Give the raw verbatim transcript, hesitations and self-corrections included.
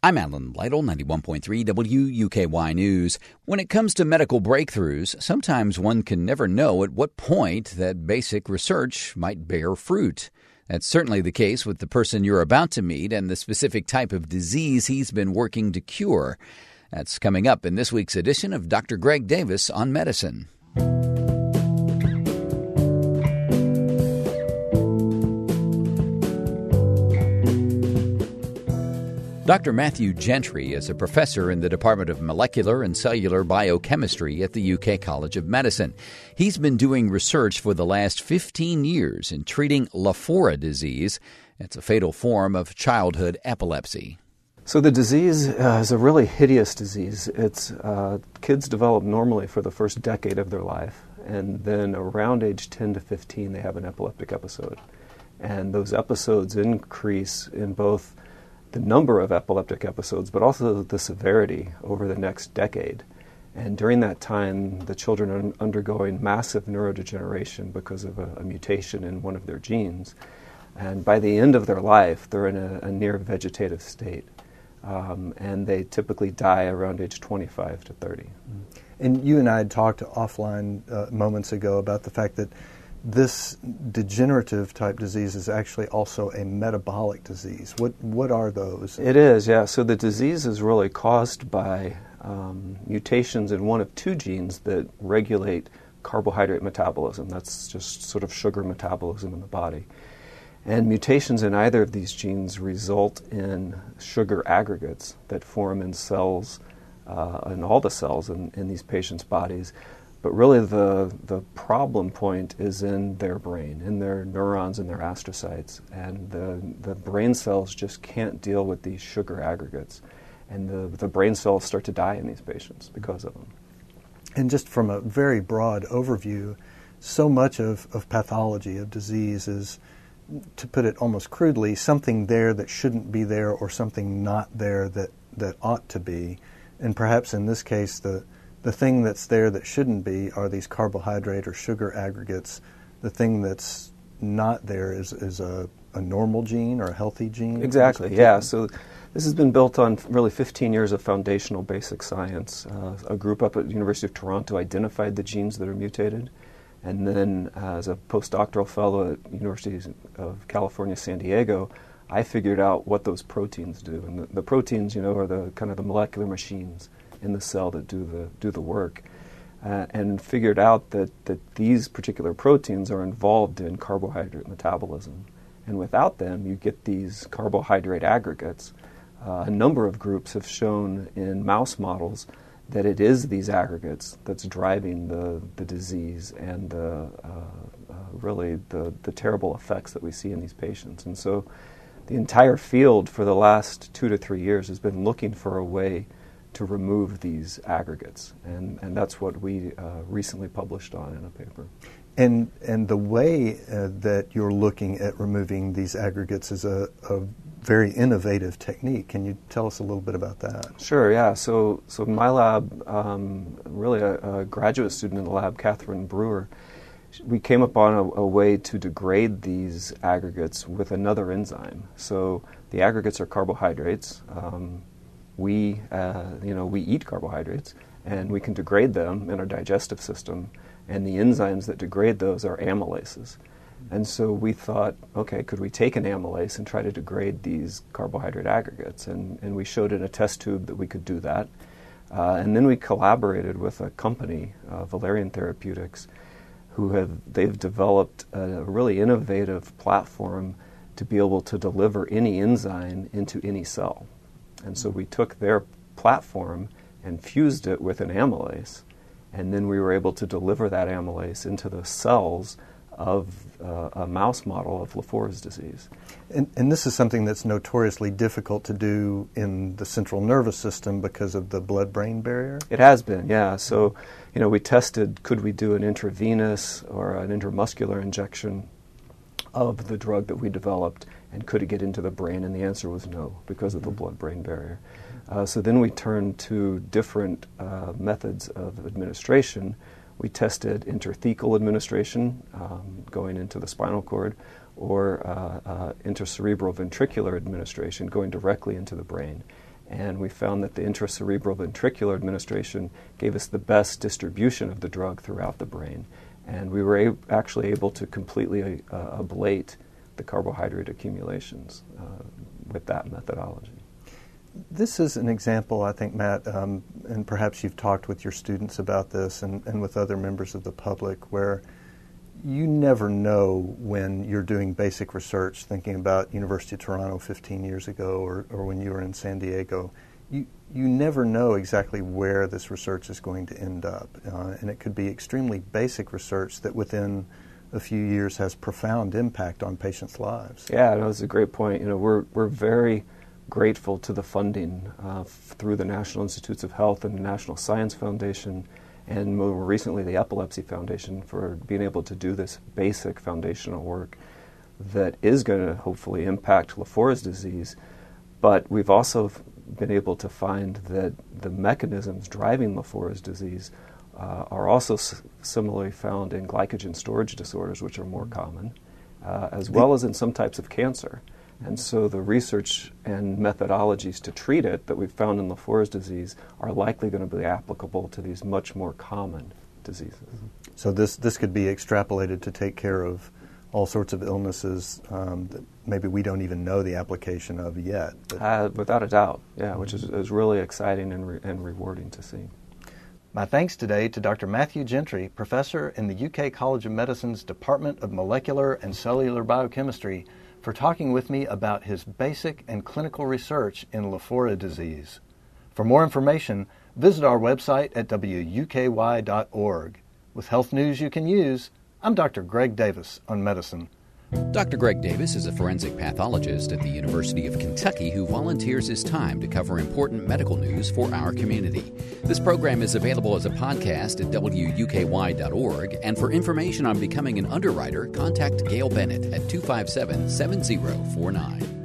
I'm Alan Lytle, ninety-one point three W U K Y News. When it comes to medical breakthroughs, sometimes one can never know at what point that basic research might bear fruit. That's certainly the case with the person you're about to meet and the specific type of disease he's been working to cure. That's coming up in this week's edition of Doctor Greg Davis on Medicine. Doctor Matthew Gentry is a professor in the Department of Molecular and Cellular Biochemistry at the U K College of Medicine. He's been doing research for the last fifteen years in treating Lafora disease. It's a fatal form of childhood epilepsy. So the disease uh, is a really hideous disease. It's uh, kids develop normally for the first decade of their life, and then around age ten to fifteen they have an epileptic episode. And those episodes increase in both the number of epileptic episodes, but also the severity over the next decade. And during that time, the children are undergoing massive neurodegeneration because of a, a mutation in one of their genes. And by the end of their life, they're in a, a near vegetative state. Um, and they typically die around age twenty-five to thirty. And you and I had talked offline uh, moments ago about the fact that this degenerative type disease is actually also a metabolic disease. What what are those? It is, yeah. So the disease is really caused by um, mutations in one of two genes that regulate carbohydrate metabolism. That's just sort of sugar metabolism in the body. And mutations in either of these genes result in sugar aggregates that form in cells, uh, in all the cells in, in these patients' bodies. But really the the problem point is in their brain, in their neurons and their astrocytes. And the, the brain cells just can't deal with these sugar aggregates. And the, the brain cells start to die in these patients because of them. And just from a very broad overview, so much of, of pathology, of disease is, to put it almost crudely, something there that shouldn't be there or something not there that, that ought to be. And perhaps in this case, the The thing that's there that shouldn't be are these carbohydrate or sugar aggregates. The thing that's not there is, is a, a normal gene or a healthy gene? Exactly, yeah. So this has been built on really fifteen years of foundational basic science. Uh, a group up at the University of Toronto identified the genes that are mutated. And then uh, as a postdoctoral fellow at University of California, San Diego, I figured out what those proteins do. And the, the proteins, you know, are the kind of the molecular machines in the cell that do the do the work, uh, and figured out that, that these particular proteins are involved in carbohydrate metabolism. And without them, you get these carbohydrate aggregates. Uh, a number of groups have shown in mouse models that it is these aggregates that's driving the, the disease and the, uh, uh, really the, the terrible effects that we see in these patients. And so the entire field for the last two to three years has been looking for a way to remove these aggregates, and, and that's what we uh, recently published on in a paper. And and the way uh, that you're looking at removing these aggregates is a, a very innovative technique. Can you tell us a little bit about that? Sure, yeah. So so my lab, um, really a, a graduate student in the lab, Catherine Brewer, we came upon a, a way to degrade these aggregates with another enzyme. So the aggregates are carbohydrates. Um, We, uh, you know, we eat carbohydrates, and we can degrade them in our digestive system, and the enzymes that degrade those are amylases. And so we thought, okay, could we take an amylase and try to degrade these carbohydrate aggregates? And, and we showed in a test tube that we could do that. Uh, and then we collaborated with a company, uh, Valerian Therapeutics, who have, they've developed a really innovative platform to be able to deliver any enzyme into any cell. And so we took their platform and fused it with an amylase, and then we were able to deliver that amylase into the cells of uh, a mouse model of Lafora's disease. And, and this is something that's notoriously difficult to do in the central nervous system because of the blood-brain barrier? It has been, yeah. So, you know, we tested, could we do an intravenous or an intramuscular injection of the drug that we developed, and could it get into the brain? And the answer was no, because of the blood-brain barrier. Uh, so then we turned to different uh, methods of administration. We tested intrathecal administration, um, going into the spinal cord, or uh, uh, intracerebral ventricular administration, going directly into the brain. And we found that the intracerebral ventricular administration gave us the best distribution of the drug throughout the brain. And we were a- actually able to completely uh, ablate the carbohydrate accumulations uh, with that methodology. This is an example, I think, Matt, um, and perhaps you've talked with your students about this and, and with other members of the public, where you never know when you're doing basic research, thinking about University of Toronto fifteen years ago or, or when you were in San Diego. You, you never know exactly where this research is going to end up. Uh, and it could be extremely basic research that within a few years has profound impact on patients' lives. Yeah, no, that's a great point. You know, we're, we're very grateful to the funding uh, f- through the National Institutes of Health and the National Science Foundation, and more recently the Epilepsy Foundation, for being able to do this basic foundational work that is going to hopefully impact Lafort's disease. But we've also f- been able to find that the mechanisms driving Lafort's disease uh, are also s- similarly found in glycogen storage disorders, which are more common, uh, as well as in some types of cancer. And so the research and methodologies to treat it that we've found in Lafort's disease are likely going to be applicable to these much more common diseases. So this, this could be extrapolated to take care of all sorts of illnesses um, that maybe we don't even know the application of yet. Uh, without a doubt, yeah, which is, is really exciting and, re- and rewarding to see. My thanks today to Doctor Matthew Gentry, professor in the U K College of Medicine's Department of Molecular and Cellular Biochemistry, for talking with me about his basic and clinical research in Lafora disease. For more information, visit our website at w u k y dot org. With health news you can use, I'm Doctor Greg Davis on medicine. Doctor Greg Davis is a forensic pathologist at the University of Kentucky who volunteers his time to cover important medical news for our community. This program is available as a podcast at w u k y dot org, and for information on becoming an underwriter, contact Gail Bennett at two five seven, seven zero four nine.